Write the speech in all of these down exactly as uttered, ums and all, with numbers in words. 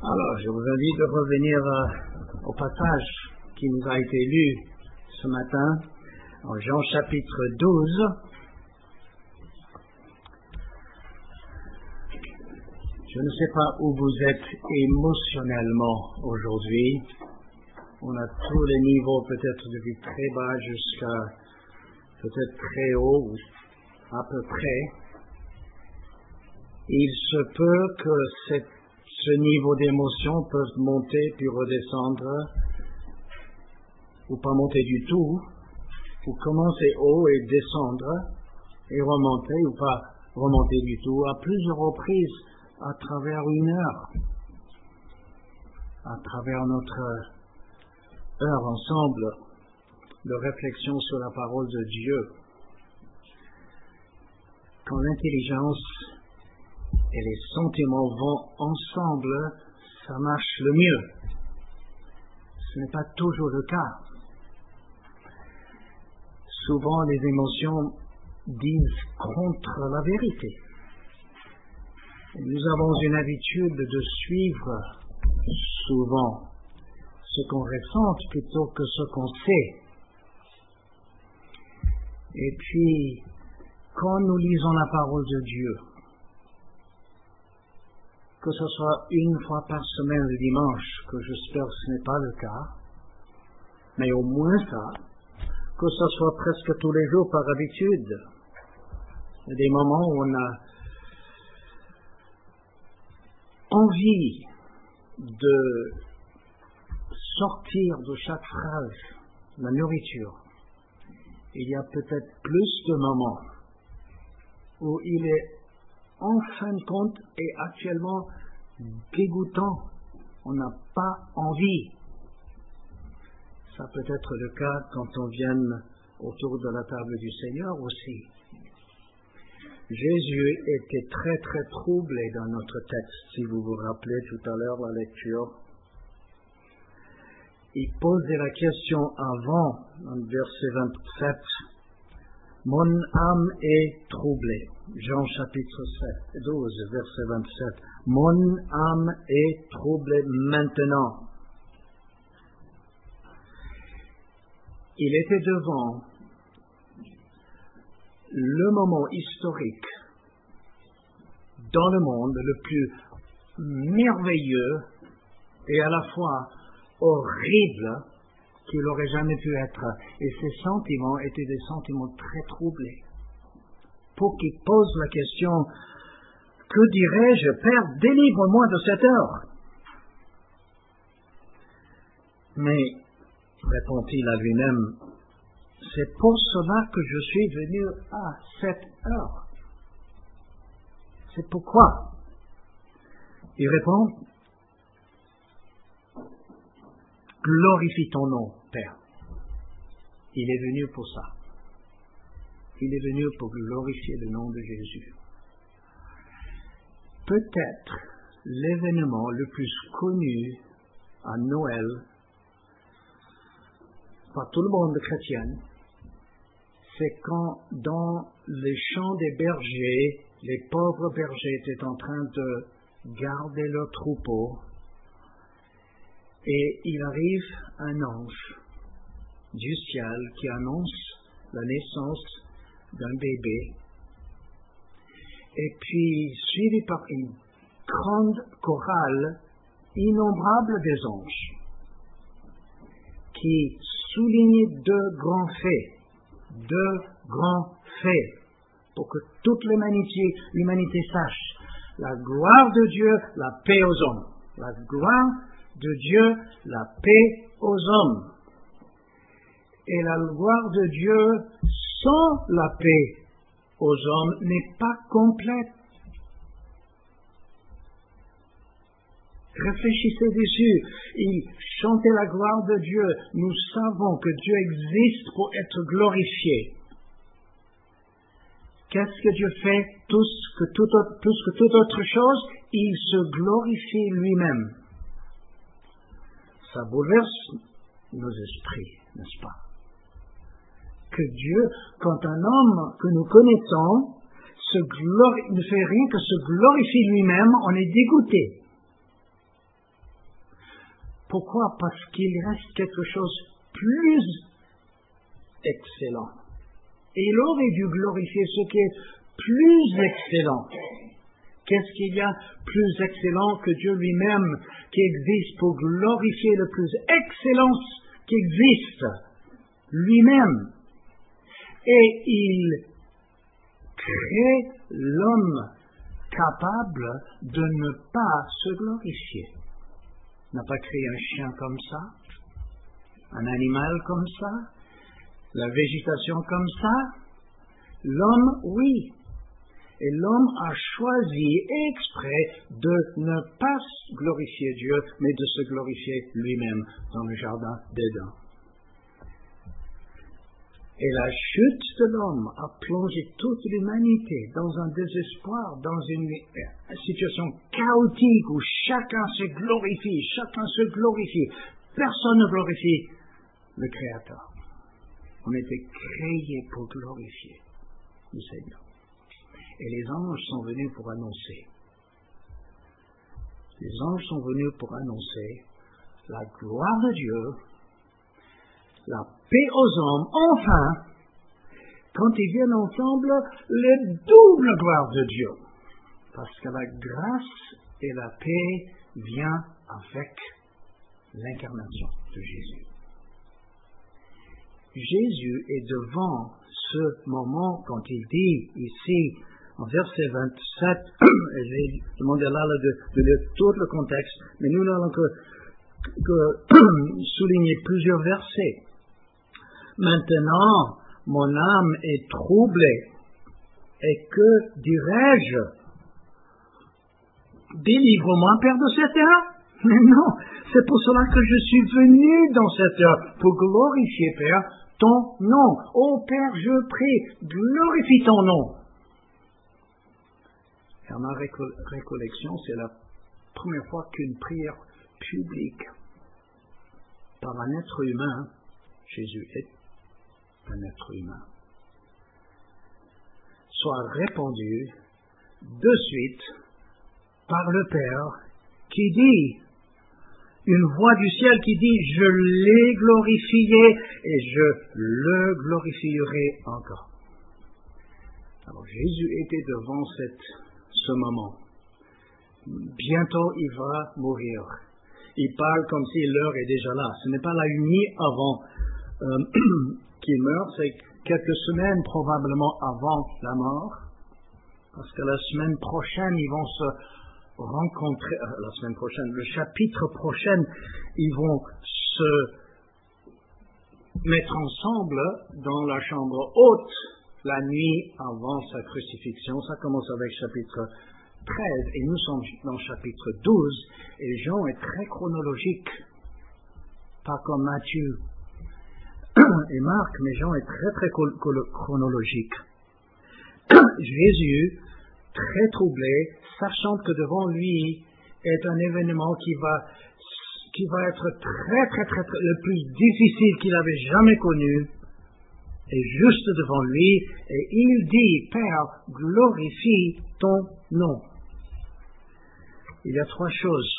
Alors, je vous invite de revenir euh, au passage qui nous a été lu ce matin, en Jean chapitre douze. Je ne sais pas où vous êtes émotionnellement aujourd'hui. On a tous les niveaux, peut-être depuis très bas jusqu'à peut-être très haut, ou à peu près. Il se peut que cette, ce niveau d'émotion peut monter puis redescendre, ou pas monter du tout, ou commencer haut et descendre, et remonter, ou pas remonter du tout, à plusieurs reprises à travers une heure, à travers notre heure ensemble de réflexion sur la parole de Dieu. Quand l'intelligence et les sentiments vont ensemble, ça marche le mieux. Ce n'est pas toujours le cas. Souvent, les émotions disent contre la vérité. Nous avons une habitude de suivre souvent ce qu'on ressent plutôt que ce qu'on sait. Et puis, quand nous lisons la parole de Dieu, que ce soit une fois par semaine le dimanche, que j'espère que ce n'est pas le cas, mais au moins ça, que ce soit presque tous les jours par habitude. Il y a des moments où on a envie de sortir de chaque phrase la nourriture. Il y a peut-être plus de moments où il est en fin de compte et actuellement dégoûtant. On n'a pas envie. Ça peut être le cas quand on vient autour de la table du Seigneur aussi. Jésus était très très troublé dans notre texte, si vous vous rappelez tout à l'heure la lecture. Il posait la question avant, en verset vingt-sept, « Mon âme est troublée ». Jean chapitre douze, verset vingt-sept. « Mon âme est troublée maintenant ». Il était devant le moment historique dans le monde le plus merveilleux et à la fois horrible qu'il aurait jamais pu être. Et ses sentiments étaient des sentiments très troublés. Pour qu'il pose la question, que dirais-je, Père, délivre-moi de cette heure. Mais, répond-il à lui-même, c'est pour cela que je suis venu à cette heure. C'est pourquoi. Il répond, glorifie ton nom, Père. Il est venu pour ça. Il est venu pour glorifier le nom de Jésus. Peut-être l'événement le plus connu à Noël par tout le monde chrétien, c'est quand dans les champs des bergers, les pauvres bergers étaient en train de garder leurs troupeaux et il arrive un ange du ciel qui annonce la naissance d'un bébé et puis suivi par une grande chorale innombrable des anges qui soulignait deux grands faits, deux grands faits, pour que toute l'humanité, l'humanité sache la gloire de Dieu, la paix aux hommes. La gloire de Dieu, la paix aux hommes. Et la gloire de Dieu sans la paix aux hommes n'est pas complète. Réfléchissez dessus. Il chantait la gloire de Dieu. Nous savons que Dieu existe pour être glorifié. Qu'est-ce que Dieu fait? Tout ce que tout autre, plus que toute autre chose, il se glorifie lui-même. Ça bouleverse nos esprits, n'est-ce pas? Que Dieu, quand un homme que nous connaissons se glorifie, ne fait rien que se glorifier lui-même, on est dégoûté. Pourquoi? Parce qu'il reste quelque chose de plus excellent. Et il aurait dû glorifier ce qui est plus excellent. Qu'est-ce qu'il y a plus excellent que Dieu lui-même qui existe pour glorifier le plus excellent qui existe lui-même? Et il crée l'homme capable de ne pas se glorifier. Il n'a pas créé un chien comme ça, un animal comme ça, la végétation comme ça. L'homme, oui. Et l'homme a choisi exprès de ne pas glorifier Dieu, mais de se glorifier lui-même dans le jardin d'Éden. Et la chute de l'homme a plongé toute l'humanité dans un désespoir, dans une situation chaotique où chacun se glorifie, chacun se glorifie. Personne ne glorifie le Créateur. On était créés pour glorifier le Seigneur. Et les anges sont venus pour annoncer. Les anges sont venus pour annoncer la gloire de Dieu, la paix aux hommes, enfin, quand ils viennent ensemble, la double gloire de Dieu. Parce que la grâce et la paix viennent avec l'incarnation de Jésus. Jésus est devant ce moment quand il dit ici, en verset vingt-sept, et j'ai demandé là de, de lire tout le contexte, mais nous n'allons que, que souligner plusieurs versets. Maintenant, mon âme est troublée, et que dirais-je? Délivre-moi, Père, de cette heure? Mais non, c'est pour cela que je suis venu dans cette heure, pour glorifier, Père, ton nom. Ô Père, je prie, glorifie ton nom. Et en ma récollection, c'est la première fois qu'une prière publique par un être humain, Jésus est un être humain, soit répandue de suite par le Père qui dit, une voix du ciel qui dit, je l'ai glorifié et je le glorifierai encore. Alors Jésus était devant cette, ce moment. Bientôt il va mourir. Il parle comme si l'heure est déjà là. Ce n'est pas la nuit avant euh, qu'il meurt, c'est quelques semaines probablement avant la mort. Parce que la semaine prochaine, ils vont se rencontrer, euh, la semaine prochaine, le chapitre prochain, ils vont se mettre ensemble dans la chambre haute la nuit avant sa crucifixion. Ça commence avec chapitre treize et nous sommes dans chapitre douze et Jean est très chronologique, pas comme Matthieu et Marc, mais Jean est très très chronologique. Jésus, très troublé, sachant que devant lui est un événement qui va, qui va être très, très, très, très, le plus difficile qu'il avait jamais connu, est juste devant lui, et il dit, Père, glorifie ton nom. Il y a trois choses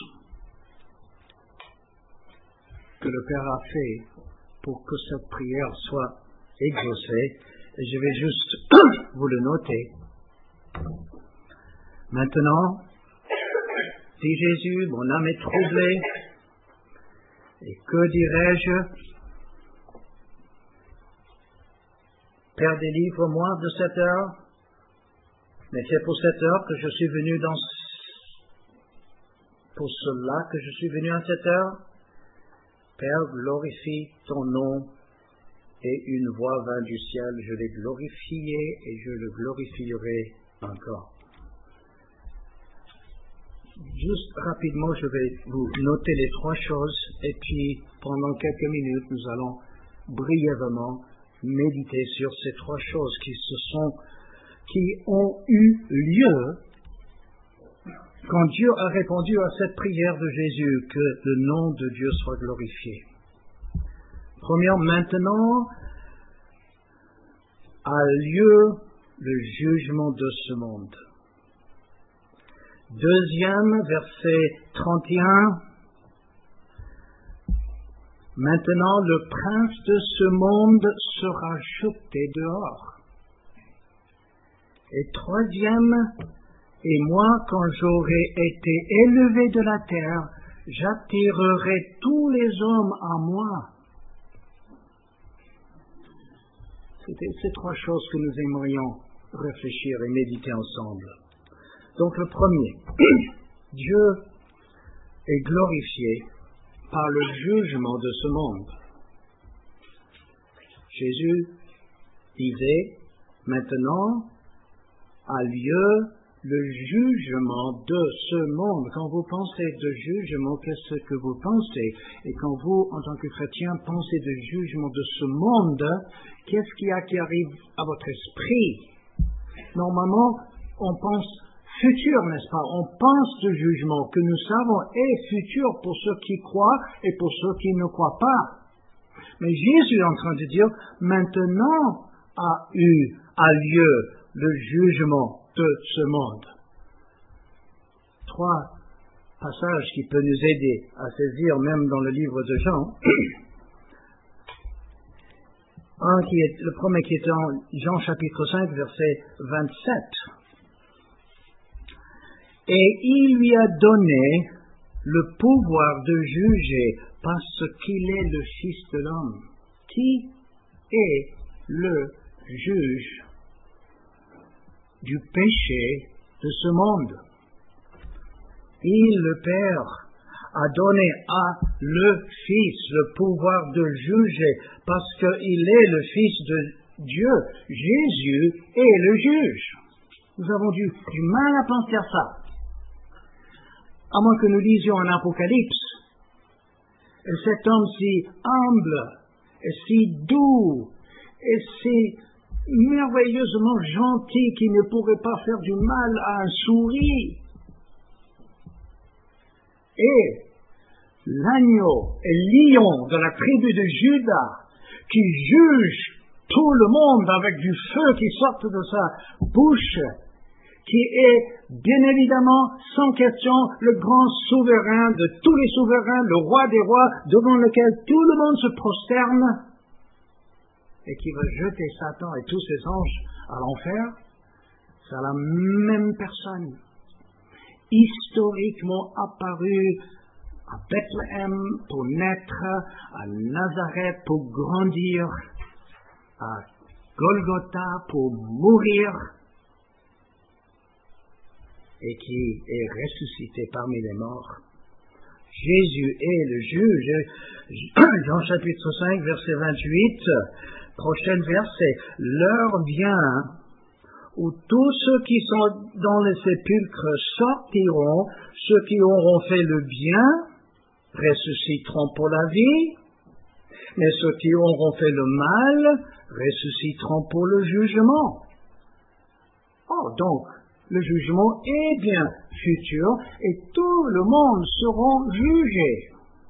que le Père a fait pour que cette prière soit exaucée, et je vais juste vous le noter. Maintenant, dit Jésus, mon âme est troublée, et que dirais-je? Père, délivre-moi de cette heure, mais c'est pour cette heure que je suis venu dans, pour cela que je suis venu à cette heure. Père, glorifie ton nom, et une voix vint du ciel, je l'ai glorifié, et je le glorifierai encore. Juste rapidement, je vais vous noter les trois choses, et puis pendant quelques minutes, nous allons brièvement méditer sur ces trois choses qui se sont, qui ont eu lieu quand Dieu a répondu à cette prière de Jésus, que le nom de Dieu soit glorifié. Premièrement, maintenant a lieu le jugement de ce monde. Deuxième, verset trente et un, Maintenant, le prince de ce monde sera jeté dehors. Et troisième, et moi, quand j'aurai été élevé de la terre, j'attirerai tous les hommes à moi. C'était ces trois choses que nous aimerions réfléchir et méditer ensemble. Donc le premier, Dieu est glorifié par le jugement de ce monde. Jésus disait, maintenant a lieu le jugement de ce monde. Quand vous pensez de jugement, qu'est-ce que vous pensez? Et quand vous, en tant que chrétien, pensez de jugement de ce monde, qu'est-ce qu'il y a qui arrive à votre esprit? Normalement, on pense futur, n'est-ce pas? On pense de jugement que nous savons est futur pour ceux qui croient et pour ceux qui ne croient pas. Mais Jésus est en train de dire, maintenant a eu, a lieu le jugement de ce monde. Trois passages qui peuvent nous aider à saisir même dans le livre de Jean. Un qui est, le premier qui est en Jean chapitre cinq, verset vingt-sept. Et il lui a donné le pouvoir de juger parce qu'il est le Fils de l'homme. Qui est le juge du péché de ce monde? Il, le Père, a donné à le Fils le pouvoir de juger parce qu'il est le Fils de Dieu. Jésus est le juge. Nous avons du, du mal à penser à ça. À moins que nous lisions en Apocalypse. Et cet homme si humble, et si doux, et si merveilleusement gentil qu'il ne pourrait pas faire du mal à un souris. Et l'agneau et lion de la tribu de Juda qui juge tout le monde avec du feu qui sort de sa bouche, qui est bien évidemment, sans question, le grand souverain de tous les souverains, le roi des rois, devant lequel tout le monde se prosterne, et qui va jeter Satan et tous ses anges à l'enfer, c'est la même personne, historiquement apparue à Bethléem pour naître, à Nazareth pour grandir, à Golgotha pour mourir, et qui est ressuscité parmi les morts. Jésus est le juge. Jean chapitre cinq, verset vingt-huit, prochain verset. L'heure vient où tous ceux qui sont dans les sépulcres sortiront, ceux qui auront fait le bien ressusciteront pour la vie, mais ceux qui auront fait le mal ressusciteront pour le jugement. Oh, donc, le jugement est bien futur et tout le monde sera jugé.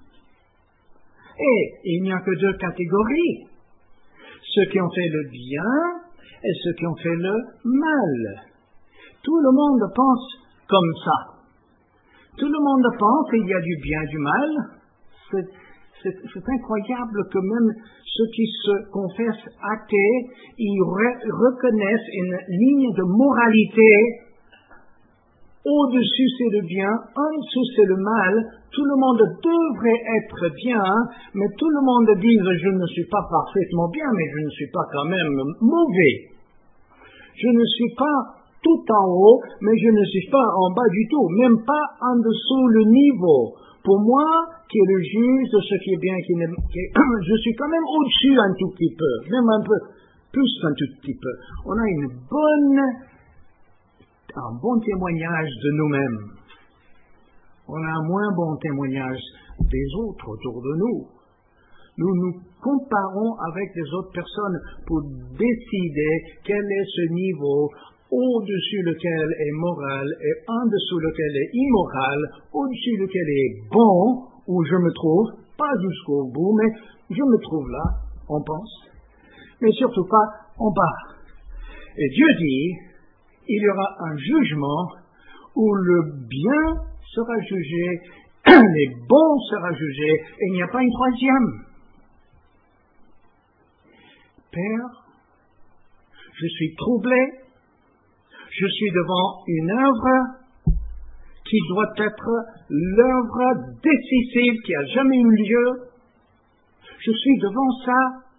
Et il n'y a que deux catégories. Ceux qui ont fait le bien et ceux qui ont fait le mal. Tout le monde pense comme ça. Tout le monde pense qu'il y a du bien et du mal. C'est, c'est, c'est incroyable que même ceux qui se confessent athées, ils re- reconnaissent une ligne de moralité. Au-dessus c'est le bien, en dessous c'est le mal. Tout le monde devrait être bien, mais tout le monde dit je ne suis pas parfaitement bien, mais je ne suis pas quand même mauvais. Je ne suis pas tout en haut, mais je ne suis pas en bas du tout, même pas en dessous le niveau. Pour moi, qui est le juge de ce qui est bien, qui, qui est, je suis quand même au-dessus un tout petit peu, même un peu plus un tout petit peu. On a une bonne, un bon témoignage de nous-mêmes. On a un moins bon témoignage des autres autour de nous. Nous nous comparons avec les autres personnes pour décider quel est ce niveau au-dessus lequel est moral et en dessous lequel est immoral, au-dessus lequel est bon, où je me trouve, pas jusqu'au bout, mais je me trouve là, on pense, mais surtout pas en bas. Et Dieu dit, il y aura un jugement où le bien sera jugé, les bons sera jugé, et il n'y a pas une troisième. Père, je suis troublé, je suis devant une œuvre qui doit être l'œuvre décisive qui a jamais eu lieu. Je suis devant ça.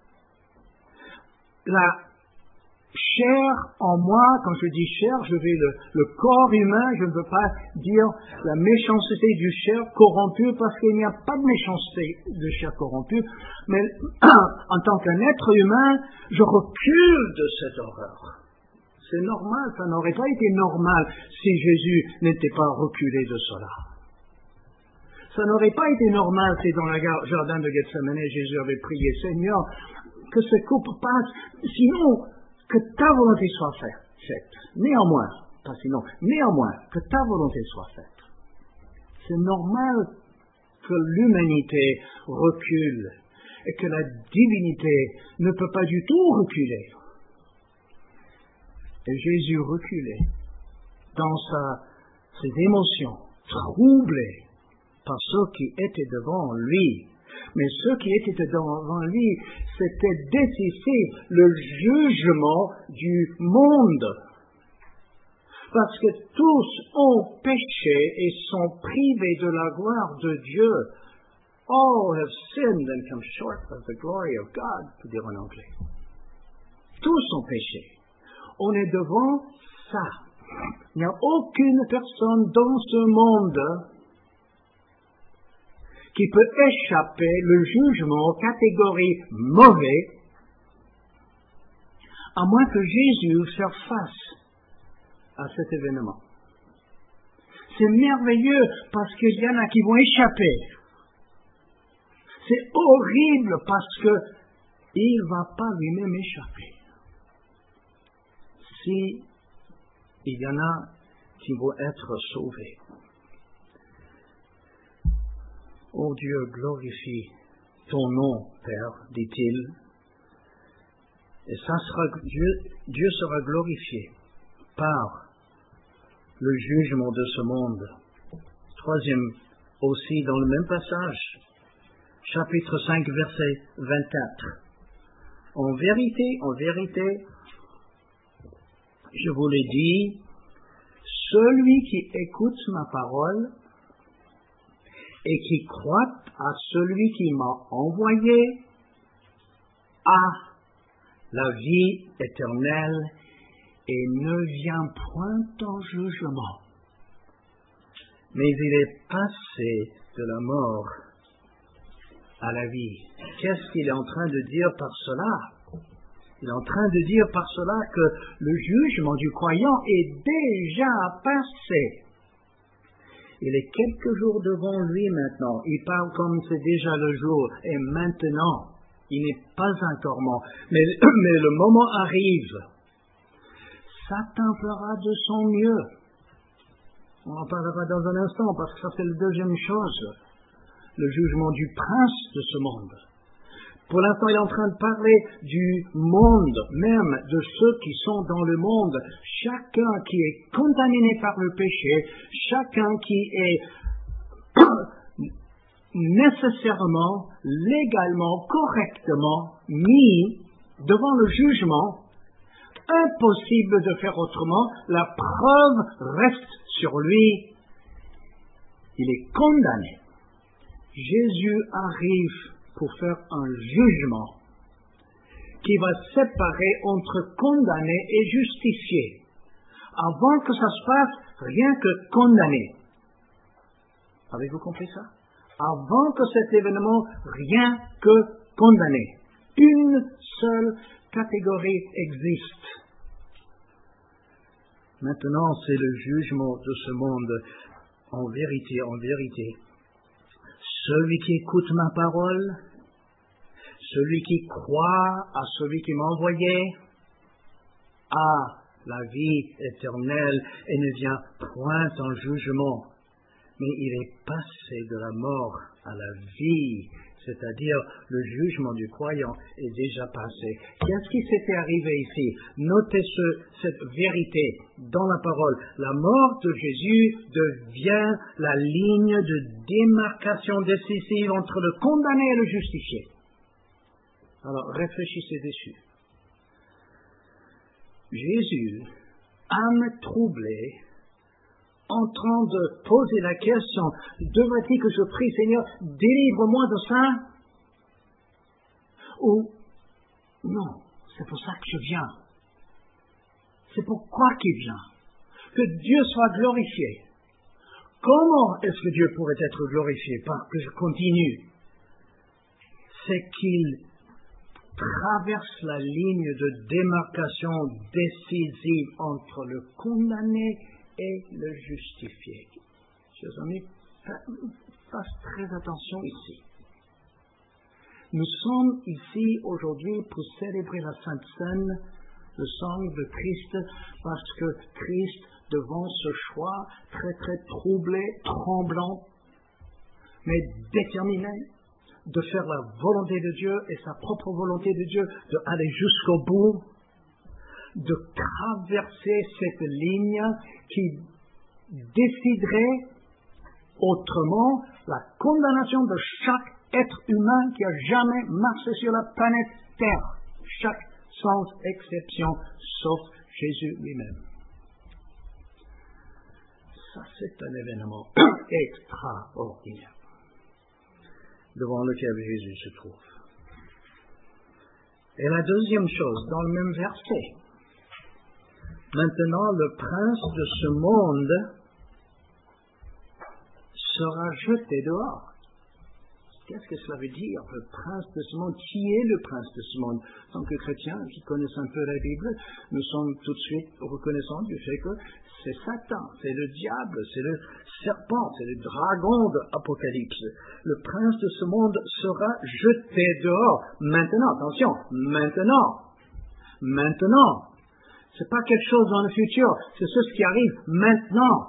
La chair en moi, quand je dis chair, je vais le, le corps humain, je ne veux pas dire la méchanceté du chair corrompu, parce qu'il n'y a pas de méchanceté de chair corrompue, mais en tant qu'un être humain, je recule de cette horreur. C'est normal, ça n'aurait pas été normal si Jésus n'était pas reculé de cela. Ça n'aurait pas été normal si dans le jardin de Gethsemane, Jésus avait prié, Seigneur, que cette coupe passe, sinon que ta volonté soit faite. Néanmoins, pas sinon, néanmoins, que ta volonté soit faite. C'est normal que l'humanité recule et que la divinité ne peut pas du tout reculer. Et Jésus reculait dans sa, ses émotions, troublé par ceux qui étaient devant lui. Mais ceux qui étaient devant lui, c'était décisif, le jugement du monde. Parce que tous ont péché et sont privés de la gloire de Dieu. All have sinned and come short of the glory of God, pour dire en anglais. Tous ont péché. On est devant ça. Il n'y a aucune personne dans ce monde qui peut échapper le jugement aux catégories mauvais, à moins que Jésus fasse face à cet événement. C'est merveilleux parce qu'il y en a qui vont échapper. C'est horrible parce que il ne va pas lui-même échapper. Si il y en a qui vont être sauvés. Ô Dieu, glorifie ton nom, Père, dit-il. Et ça sera, Dieu, Dieu sera glorifié par le jugement de ce monde. Troisième, aussi dans le même passage, chapitre cinq, verset vingt-quatre. En vérité, en vérité, je vous l'ai dit, celui qui écoute ma parole et qui croit à celui qui m'a envoyé a la vie éternelle et ne vient point en jugement, mais il est passé de la mort à la vie. Qu'est-ce qu'il est en train de dire par cela? Il est en train de dire par cela que le jugement du croyant est déjà passé. Il est quelques jours devant lui maintenant. Il parle comme c'est déjà le jour. Et maintenant, il n'est pas encore mort. Mais, mais le moment arrive. Satan fera de son mieux. On en parlera dans un instant parce que ça c'est la deuxième chose. Le jugement du prince de ce monde. Pour l'instant, il est en train de parler du monde, même de ceux qui sont dans le monde. Chacun qui est contaminé par le péché, chacun qui est nécessairement, légalement, correctement mis devant le jugement. Impossible de faire autrement. La preuve reste sur lui. Il est condamné. Jésus arrive pour faire un jugement qui va séparer entre condamné et justifié. Avant que ça se passe, rien que condamné. Avez-vous compris ça? Avant que cet événement, rien que condamné. Une seule catégorie existe. Maintenant, c'est le jugement de ce monde. En vérité, en vérité, celui qui écoute ma parole, celui qui croit à celui qui m'a envoyé, a la vie éternelle et ne vient point en jugement, mais il est passé de la mort à la vie, c'est-à-dire le jugement du croyant est déjà passé. Qu'est-ce qui s'était arrivé ici? Notez ce, cette vérité dans la parole. La mort de Jésus devient la ligne de démarcation décisive entre le condamné et le justifié. Alors réfléchissez dessus. Jésus, âme troublée, en train de poser la question, devrait-il que je prie, Seigneur, délivre-moi de ça? Ou, non, c'est pour ça que je viens. C'est pourquoi qu'il vient. Que Dieu soit glorifié. Comment est-ce que Dieu pourrait être glorifié? Parce que je continue. C'est qu'il traverse la ligne de démarcation décisive entre le condamné et le justifié. Chers amis, fasse très attention ici. Nous sommes ici aujourd'hui pour célébrer la Sainte Seine, le sang de Christ, parce que Christ, devant ce choix très très troublé, tremblant, mais déterminé de faire la volonté de Dieu et sa propre volonté de Dieu, d'aller jusqu'au bout, de traverser cette ligne qui déciderait autrement la condamnation de chaque être humain qui a jamais marché sur la planète Terre, chaque sans exception, sauf Jésus lui-même. Ça, c'est un événement extraordinaire devant lequel Jésus se trouve. Et la deuxième chose, dans le même verset, maintenant le prince de ce monde sera jeté dehors. Qu'est-ce que cela veut dire, le prince de ce monde? Qui est le prince de ce monde? En tant que chrétiens qui connaissent un peu la Bible, nous sommes tout de suite reconnaissants du fait que c'est Satan, c'est le diable, c'est le serpent, c'est le dragon de l'Apocalypse. Le prince de ce monde sera jeté dehors. Maintenant, attention, maintenant, maintenant. C'est pas quelque chose dans le futur, c'est ce qui arrive maintenant.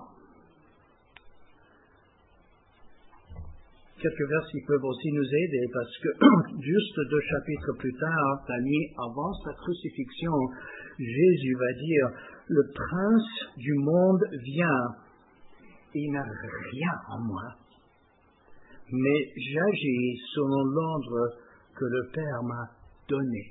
Quelques versets peuvent aussi nous aider parce que juste deux chapitres plus tard, la nuit avant sa crucifixion, Jésus va dire, le prince du monde vient, il n'a rien en moi, mais j'agis selon l'ordre que le Père m'a donné.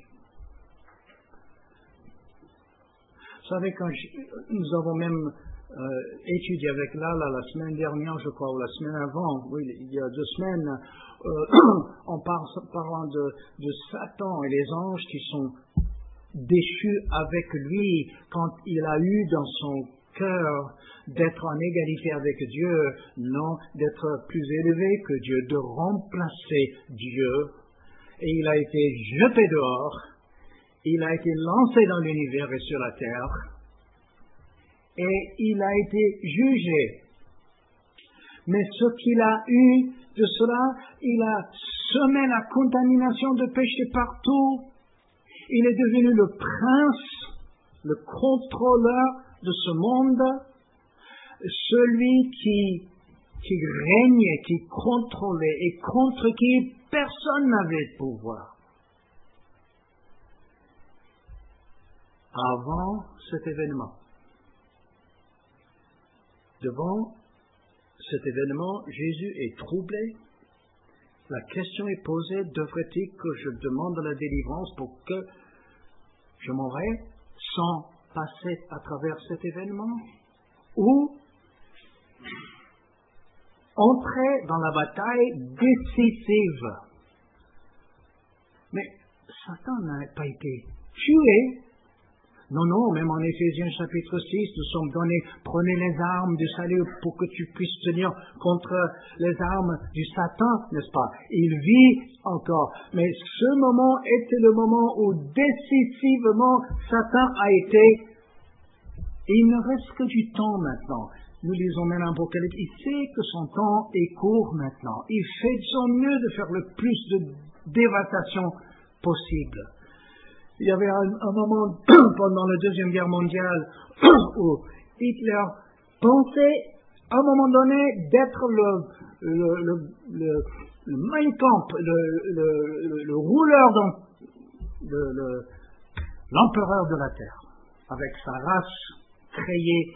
Vous savez, quand je, nous avons même Euh, étudié avec Lala la semaine dernière, je crois, ou la semaine avant, oui, il y a deux semaines, euh, en par, parlant de, de Satan et les anges qui sont déchus avec lui quand il a eu dans son cœur d'être en égalité avec Dieu, non, d'être plus élevé que Dieu, de remplacer Dieu. Et il a été jeté dehors, il a été lancé dans l'univers et sur la terre, et il a été jugé. Mais ce qu'il a eu de cela, il a semé la contamination de péché partout. Il est devenu le prince, le contrôleur de ce monde, celui qui, qui régnait, qui contrôlait et contre qui personne n'avait de pouvoir. Avant cet événement, devant cet événement, Jésus est troublé. La question est posée, devrait-il que je demande la délivrance pour que je m'en vais sans passer à travers cet événement? Ou entrer dans la bataille décisive? Mais Satan n'a pas été tué. Non, non, même en Éphésiens chapitre six, nous sommes donnés, prenez les armes du salut pour que tu puisses tenir contre les armes du Satan, n'est-ce pas? Il vit encore. Mais ce moment était le moment où décisivement Satan a été. Il ne reste que du temps maintenant. Nous lisons maintenant l'Apocalypse. Il sait que son temps est court maintenant. Il fait de son mieux de faire le plus de dévastation possible. Il y avait un, un moment pendant la Deuxième Guerre mondiale où Hitler pensait à un moment donné d'être le, le, le, le, le Mein Kampf, le, le, le, le rouleur, dans, le, le, l'empereur de la Terre, avec sa race créée.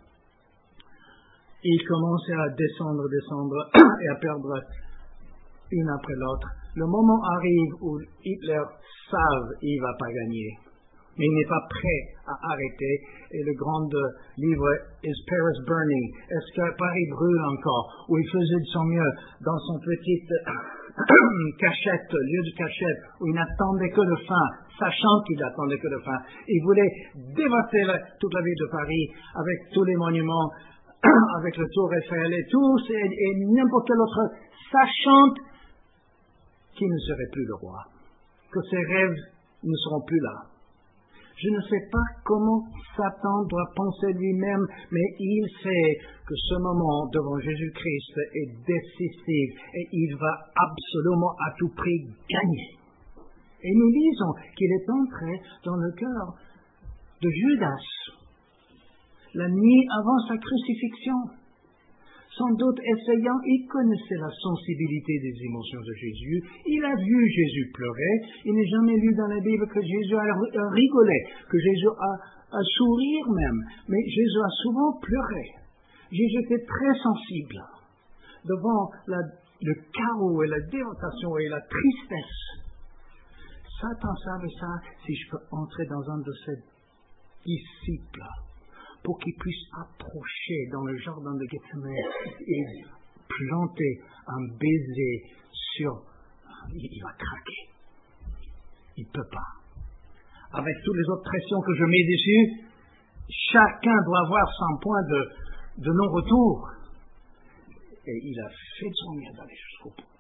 Il commençait à descendre, descendre et à perdre une après l'autre. Le moment arrive où Hitler savent qu'il ne va pas gagner. mais il n'est pas prêt à arrêter. Et le grand livre Is Paris Burning? Est-ce que Paris brûle encore? Où il faisait de son mieux dans son petite cachette, lieu de cachette, où il n'attendait que le fin, sachant qu'il n'attendait que le fin. Il voulait dévaster la, toute la ville de Paris avec tous les monuments, avec le Tour Eiffel et tous, et, et n'importe quel autre, sachant qu'il ne serait plus le roi, que ses rêves ne seront plus là. Je ne sais pas comment Satan doit penser lui-même, mais il sait que ce moment devant Jésus-Christ est décisif et il va absolument à tout prix gagner. Et nous lisons qu'il est entré dans le cœur de Judas la nuit avant sa crucifixion. Sans doute essayant, il connaissait la sensibilité des émotions de Jésus. Il a vu Jésus pleurer. Il n'est jamais lu dans la Bible que Jésus a rigolé, que Jésus a, a souri même. Mais Jésus a souvent pleuré. Jésus était très sensible devant la, le chaos et la dévastation et la tristesse. Satan savait ça. Si je peux entrer dans un de ses disciples, pour qu'il puisse approcher dans le jardin de Gethsemane et planter un baiser sur... Il, il va craquer. Il ne peut pas. Avec toutes les autres pressions que je mets dessus, chacun doit avoir son point de, de non-retour. Et il a fait de son mieux d'aller jusqu'au bout.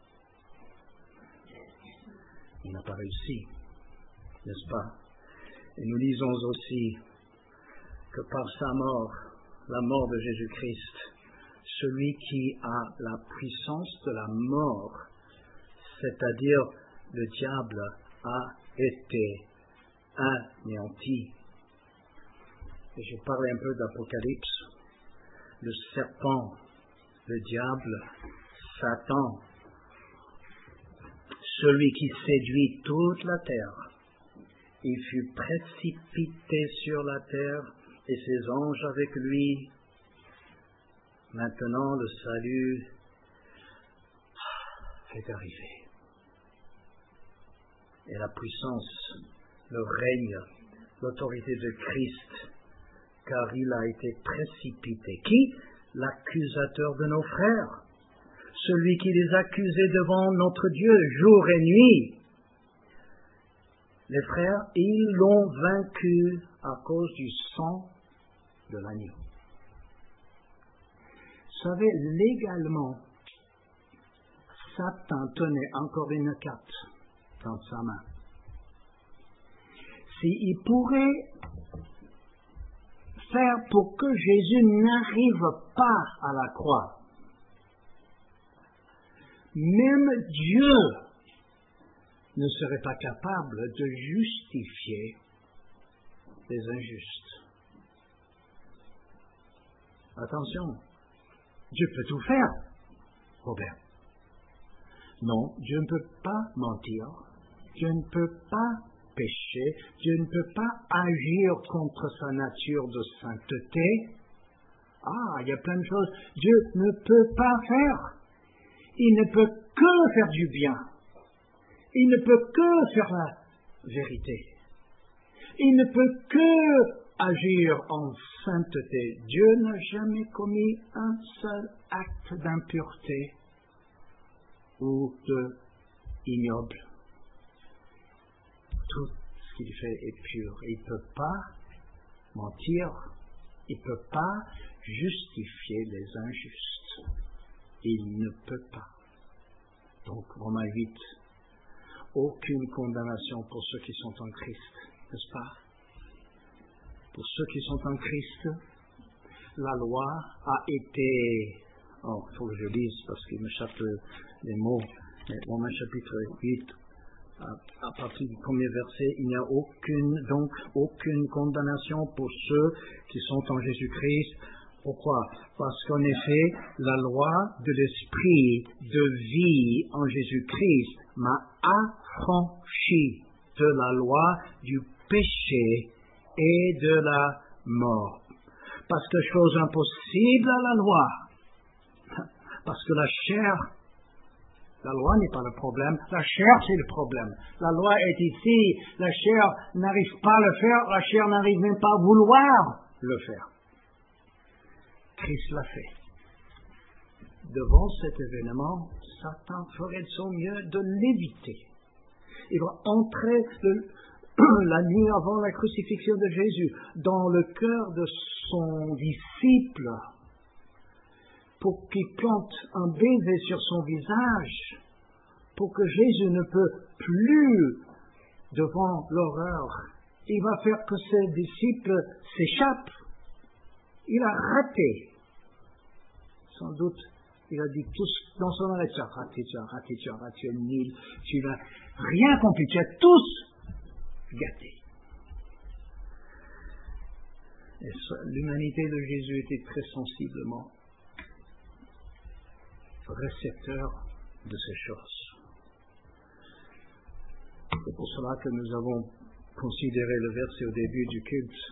Il n'a pas réussi, n'est-ce pas? Et nous lisons aussi que par sa mort, la mort de Jésus-Christ, celui qui a la puissance de la mort, c'est-à-dire le diable, a été anéanti. Et j'ai parlé un peu d'Apocalypse, le serpent, le diable, Satan, celui qui séduit toute la terre. Il fut précipité sur la terre, et ses anges avec lui. Maintenant, le salut est arrivé. Et la puissance, le règne, l'autorité de Christ, car il a été précipité. Qui? L'accusateur de nos frères. Celui qui les accusait devant notre Dieu, jour et nuit. Les frères, ils l'ont vaincu à cause du sang de l'agneau. Vous savez, légalement, Satan tenait encore une carte dans sa main. S'il pourrait faire pour que Jésus n'arrive pas à la croix, même Dieu ne serait pas capable de justifier les injustes. Attention, Dieu peut tout faire, Robert. Non, Dieu ne peut pas mentir, Dieu ne peut pas pécher, Dieu ne peut pas agir contre sa nature de sainteté. Ah, il y a plein de choses. Dieu ne peut pas faire. Il ne peut que faire du bien. Il ne peut que faire la vérité. Il ne peut que agir en sainteté. Dieu n'a jamais commis un seul acte d'impureté ou de ignoble. Tout ce qu'il fait est pur. Il ne peut pas mentir. Il ne peut pas justifier les injustes. Il ne peut pas. Donc, Romains huit. Aucune condamnation pour ceux qui sont en Christ, n'est-ce pas? Pour ceux qui sont en Christ, la loi a été... Oh, il faut que je lise parce qu'il m'échappe les mots. Mais Romains chapitre huit, à, à partir du premier verset, il n'y a aucune, donc, aucune condamnation pour ceux qui sont en Jésus-Christ. Pourquoi? Parce qu'en effet, la loi de l'esprit de vie en Jésus-Christ m'a affranchi de la loi du péché et de la mort. Parce que chose impossible à la loi, parce que la chair La loi n'est pas le problème, la chair c'est le problème. La loi est ici, la chair n'arrive pas à le faire, la chair n'arrive même pas à vouloir le faire. Christ l'a fait. Devant cet événement, Satan ferait de son mieux de l'éviter. Il va entrer le, la nuit avant la crucifixion de Jésus dans le cœur de son disciple pour qu'il plante un baiser sur son visage, pour que Jésus ne peut plus devant l'horreur. Il va faire que ses disciples s'échappent. Il a raté. Sans doute, il a dit tous dans son oreille, tu as raté, tu as raté, tu as raté, tu es nul, tu n'as rien compris, tu as tous gâté. Et l'humanité de Jésus était très sensiblement récepteur de ces choses. C'est pour cela que nous avons considéré le verset au début du culte.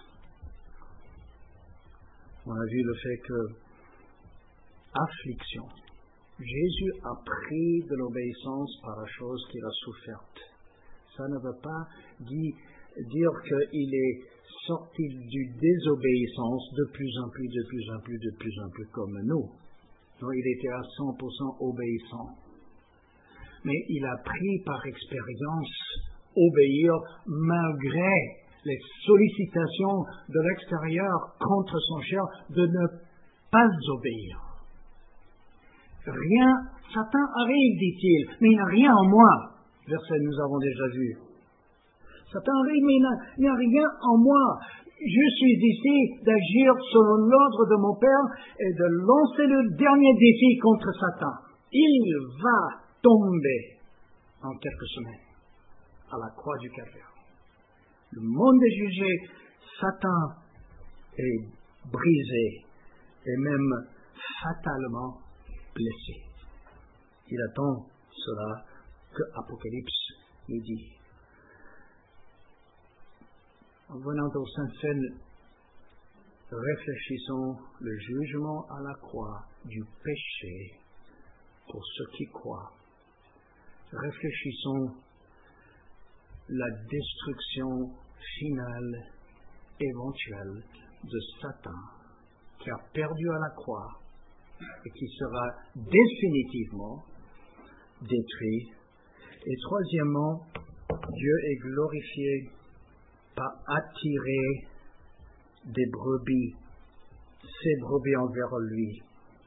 On a vu le fait que affliction. Jésus a pris de l'obéissance par la chose qu'il a soufferte. Ça ne veut pas dire, dire qu'il est sorti du désobéissance de plus en plus, de plus en plus, de plus en plus comme nous. Donc il était à cent pour cent obéissant. Mais il a pris par expérience obéir malgré les sollicitations de l'extérieur contre son chair de ne pas obéir. Rien, Satan arrive, dit-il, mais il n'a rien en moi. Verset nous avons déjà vu. Satan arrive, mais il n'a rien en moi. Je suis ici d'agir selon l'ordre de mon Père et de lancer le dernier défi contre Satan. Il va tomber en quelques semaines à la croix du Calvaire. Le monde est jugé, Satan est brisé et même fatalement blessé. Il attend cela que Apocalypse nous dit. En venant au Sainte-Seine, réfléchissons le jugement à la croix du péché pour ceux qui croient. Réfléchissons la destruction finale, éventuelle de Satan, qui a perdu à la croix et qui sera définitivement détruit. Et troisièmement, Dieu est glorifié par attirer des brebis, ses brebis envers lui.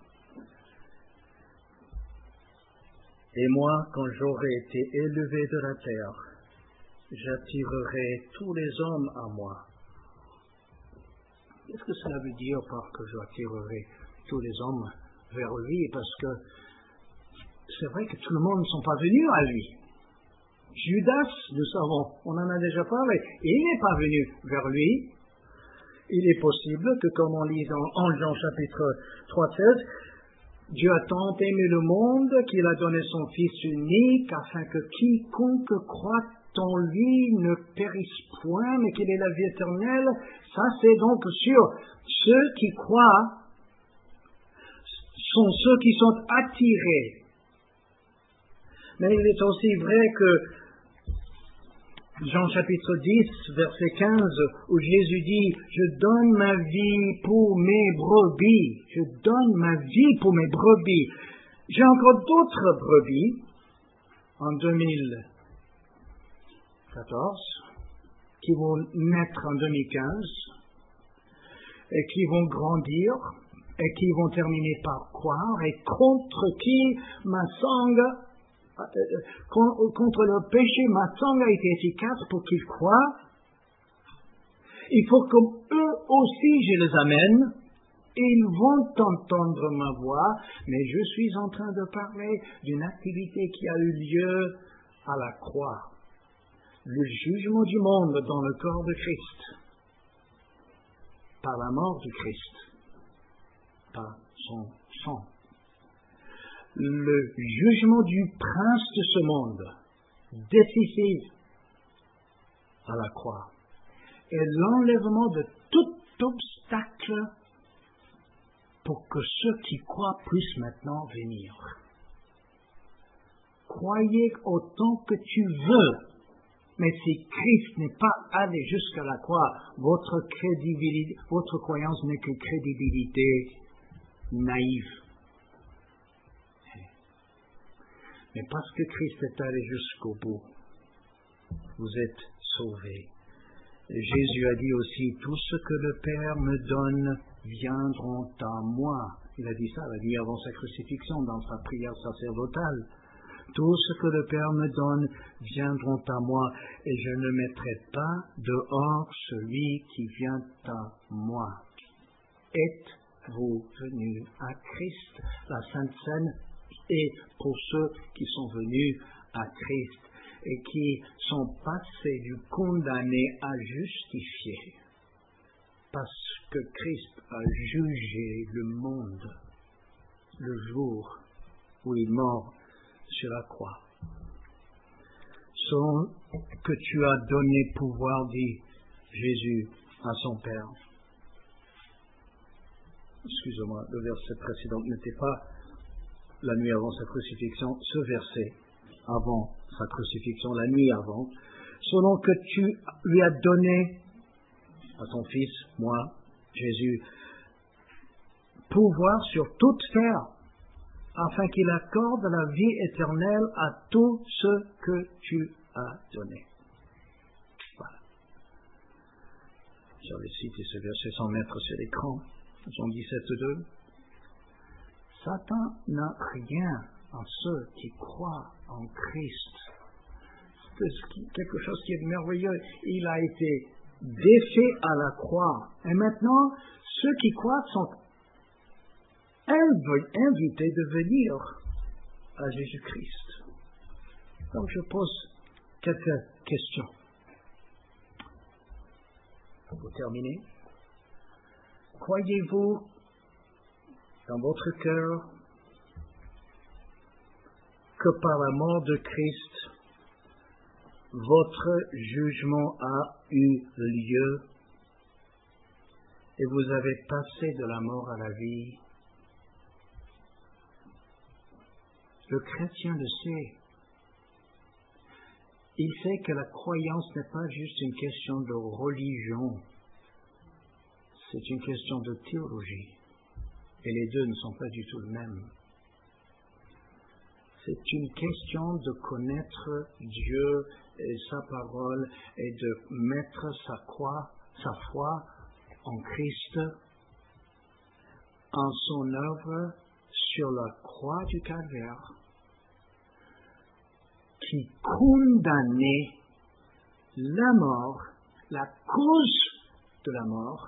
Et moi, quand j'aurai été élevé de la terre, j'attirerai tous les hommes à moi. Qu'est-ce que cela veut dire par que j'attirerai tous les hommes vers lui? Parce que c'est vrai que tout le monde ne sont pas venus à lui. Judas, nous savons, on en a déjà parlé, il n'est pas venu vers lui. Il est possible que, comme on lit dans en Jean chapitre trois, seize, Dieu a tant aimé le monde qu'il a donné son Fils unique afin que quiconque croit en lui ne périsse point, mais qu'il ait la vie éternelle. Ça, c'est donc sûr. Ceux qui croient sont ceux qui sont attirés. Mais il est aussi vrai que Jean chapitre dix, verset quinze, où Jésus dit « Je donne ma vie pour mes brebis. Je donne ma vie pour mes brebis. » J'ai encore d'autres brebis en deux mille quatorze qui vont naître en deux mille quinze et qui vont grandir et qui vont terminer par croire et contre qui ma sangle contre le péché, ma sangle a été efficace pour qu'ils croient. Il faut que eux aussi je les amène. Ils vont entendre ma voix, mais je suis en train de parler d'une activité qui a eu lieu à la croix. Le jugement du monde dans le corps de Christ, par la mort du Christ, par son sang. Le jugement du prince de ce monde, décisif à la croix, et l'enlèvement de tout obstacle pour que ceux qui croient puissent maintenant venir. croyez autant que tu veux. Mais si Christ n'est pas allé jusqu'à la croix, votre crédibilité, votre croyance n'est que crédibilité naïve. Mais parce que Christ est allé jusqu'au bout, vous êtes sauvés. Jésus a dit aussi, tout ce que le Père me donne viendront à moi. Il a dit ça la nuit avant sa crucifixion dans sa prière sacerdotale. Tout ce que le Père me donne viendront à moi, et je ne mettrai pas dehors celui qui vient à moi. Êtes-vous venus à Christ? La Sainte Seine est pour ceux qui sont venus à Christ et qui sont passés du condamné à justifié, parce que Christ a jugé le monde le jour où il est mort sur la croix. Selon que tu as donné pouvoir, dit Jésus à son Père. Excusez-moi, le verset précédent n'était pas la nuit avant sa crucifixion, ce verset avant sa crucifixion, la nuit avant, selon que tu lui as donné à ton Fils, moi, Jésus, pouvoir sur toute terre, afin qu'il accorde la vie éternelle à tout ce que tu as donné. Voilà. J'avais cité ce verset sans mettre sur l'écran, Jean dix-sept deux. Satan n'a rien en ceux qui croient en Christ. C'est quelque chose qui est merveilleux. Il a été défait à la croix. Et maintenant, ceux qui croient sont invités de venir à Jésus-Christ. Donc je pose quelques questions. Pour terminer, croyez-vous dans votre cœur que par la mort de Christ, votre jugement a eu lieu et vous avez passé de la mort à la vie? Le chrétien le sait. Il sait que la croyance n'est pas juste une question de religion, c'est une question de théologie. Et les deux ne sont pas du tout le même. C'est une question de connaître Dieu et sa parole et de mettre sa croix, sa foi en Christ, en son œuvre sur la croix du calvaire, qui condamnait la mort, la cause de la mort,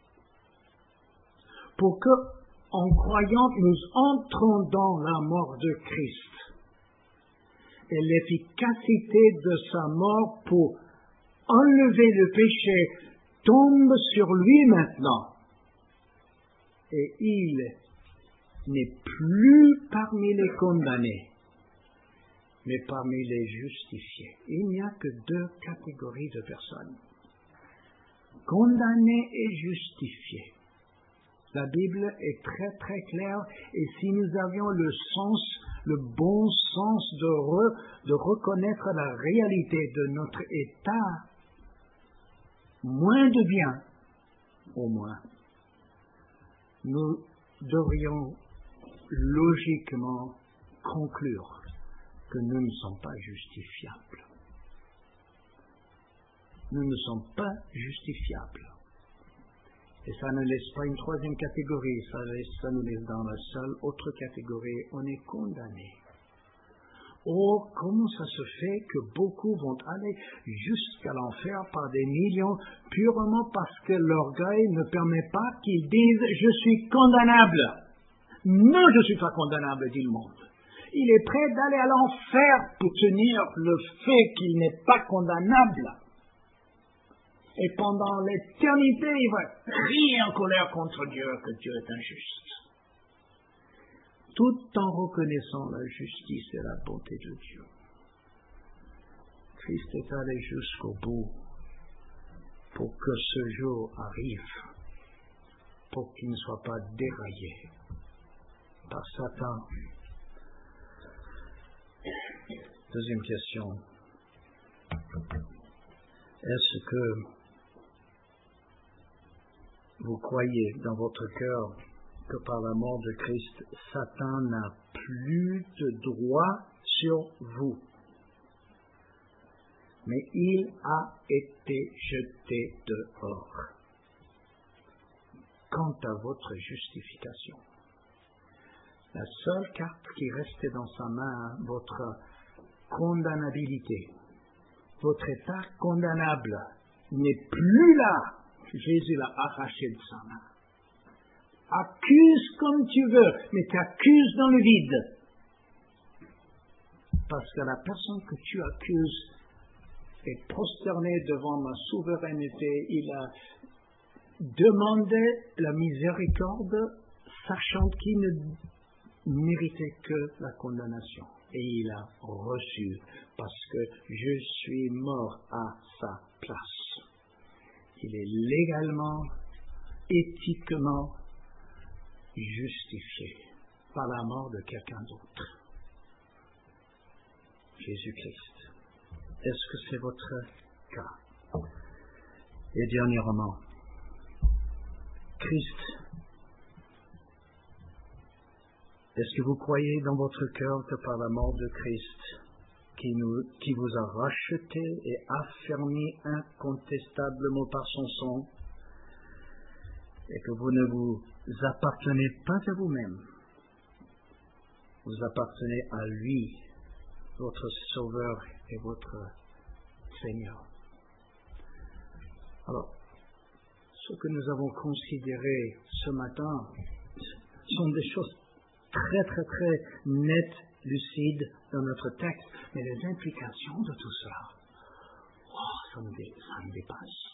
pour que, en croyant, nous entrons dans la mort de Christ. Et l'efficacité de sa mort pour enlever le péché tombe sur lui maintenant. Et il n'est plus parmi les condamnés, mais parmi les justifiés. Il n'y a que deux catégories de personnes, condamnés et justifiés. La Bible est très très claire, et si nous avions le sens, le bon sens de, re, de reconnaître la réalité de notre état, moins de bien, au moins, nous devrions logiquement conclure que nous ne sommes pas justifiables. Nous ne sommes pas justifiables. Et ça ne laisse pas une troisième catégorie, ça, laisse, ça nous laisse dans la seule autre catégorie, on est condamné. Or, comment ça se fait que beaucoup vont aller jusqu'à l'enfer par des millions, purement parce que l'orgueil ne permet pas qu'ils disent « je suis condamnable ». Non, je ne suis pas condamnable, dit le monde. Il est prêt d'aller à l'enfer pour tenir le fait qu'il n'est pas condamnable. Et pendant l'éternité, il va crier en colère contre Dieu, que Dieu est injuste. Tout en reconnaissant la justice et la bonté de Dieu. Christ est allé jusqu'au bout pour que ce jour arrive, pour qu'il ne soit pas déraillé par Satan. Deuxième question. Est-ce que vous croyez dans votre cœur que par la mort de Christ, Satan n'a plus de droit sur vous, mais il a été jeté dehors? Quant à votre justification, la seule carte qui restait dans sa main, votre condamnabilité, votre état condamnable, n'est plus là. Jésus l'a arraché de sa main. Accuse comme tu veux, mais t'accuses dans le vide. Parce que la personne que tu accuses est prosternée devant ma souveraineté. Il a demandé la miséricorde, sachant qu'il ne méritait que la condamnation. Et il a reçu, parce que je suis mort à sa place. Il est légalement, éthiquement justifié par la mort de quelqu'un d'autre. Jésus-Christ. Est-ce que c'est votre cas? Et dernièrement, Christ, est-ce que vous croyez dans votre cœur que par la mort de Christ, qui, nous, qui vous a racheté et affermi incontestablement par son sang, et que vous ne vous appartenez pas à vous-même, vous appartenez à lui, votre Sauveur et votre Seigneur? Alors, ce que nous avons considéré ce matin sont des choses très très très nettes, lucides dans notre texte, mais les implications de tout cela, oh, ça, me dé, ça me dépasse.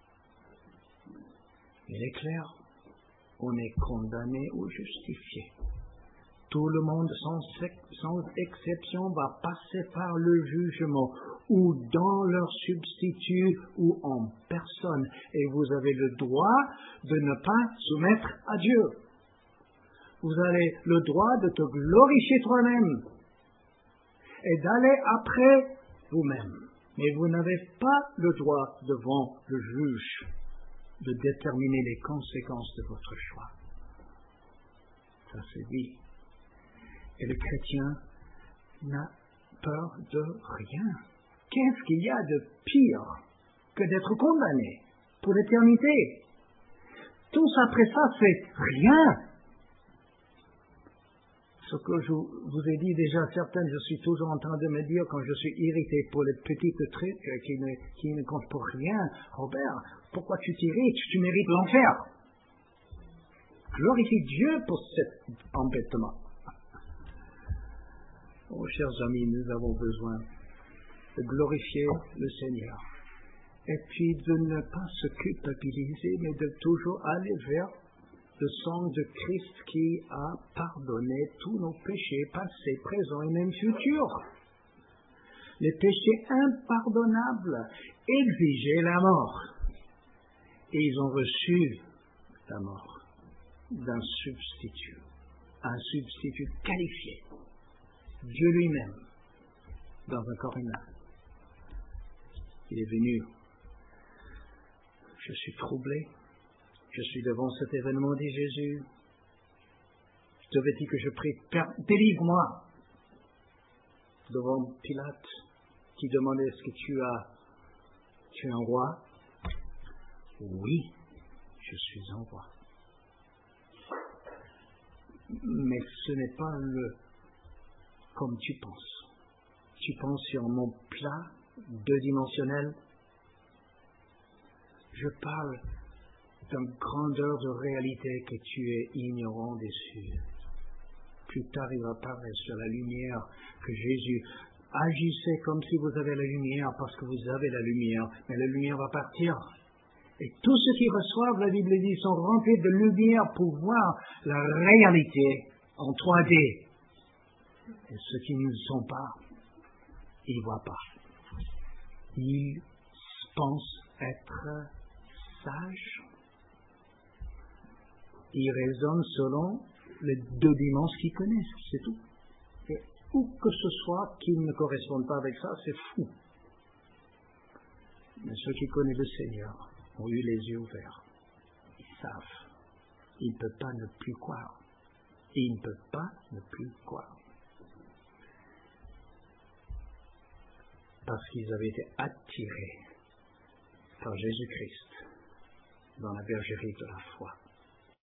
Il est clair, on est condamné ou justifié. Tout le monde, sans, sans exception, va passer par le jugement, ou dans leur substitut, ou en personne. Et vous avez le droit de ne pas soumettre à Dieu. Vous avez le droit de te glorifier toi-même et d'aller après vous-même. Mais vous n'avez pas le droit devant le juge de déterminer les conséquences de votre choix. Ça c'est dit. Et le chrétien n'a peur de rien. Qu'est-ce qu'il y a de pire que d'être condamné pour l'éternité? Tout après ça, c'est rien. Ce que je vous ai dit déjà, certaines, je suis toujours en train de me dire quand je suis irrité pour les petits trucs qui ne, qui ne comptent pour rien. Robert, pourquoi tu t'irrites? Tu mérites l'enfer. Glorifie Dieu pour cet embêtement. Oh, chers amis, nous avons besoin de glorifier le Seigneur. Et puis de ne pas se culpabiliser, mais de toujours aller vers le sang de Christ qui a pardonné tous nos péchés, passés, présents et même futurs. Les péchés impardonnables exigeaient la mort. Et ils ont reçu la mort d'un substitut, un substitut qualifié. Dieu lui-même, dans un corps humain. Il est venu. Je suis troublé. Je suis devant cet événement, dit Jésus. Je devais dire que je prie, délivre-moi. Devant Pilate, qui demandait, est-ce que tu as, tu es un roi? Oui, je suis un roi. Mais ce n'est pas le comme tu penses. Tu penses sur mon plat deux-dimensionnel. Je parle d'une grandeur de réalité que tu es ignorant dessus. Plus tard, il va parler sur la lumière, que Jésus agissait comme si vous avez la lumière, parce que vous avez la lumière, mais la lumière va partir. Et tous ceux qui reçoivent, la Bible dit, sont remplis de lumière pour voir la réalité en trois D. Et ceux qui ne le sont pas, ils ne voient pas. Ils pensent être sages. Ils raisonnent selon les deux dimensions qu'ils connaissent, c'est tout. Et où que ce soit qui ne corresponde pas avec ça, c'est fou. Mais ceux qui connaissent le Seigneur ont eu les yeux ouverts. Ils savent. Ils ne peuvent pas ne plus croire. Ils ne peuvent pas ne plus croire. Parce qu'ils avaient été attirés par Jésus-Christ dans la bergerie de la foi.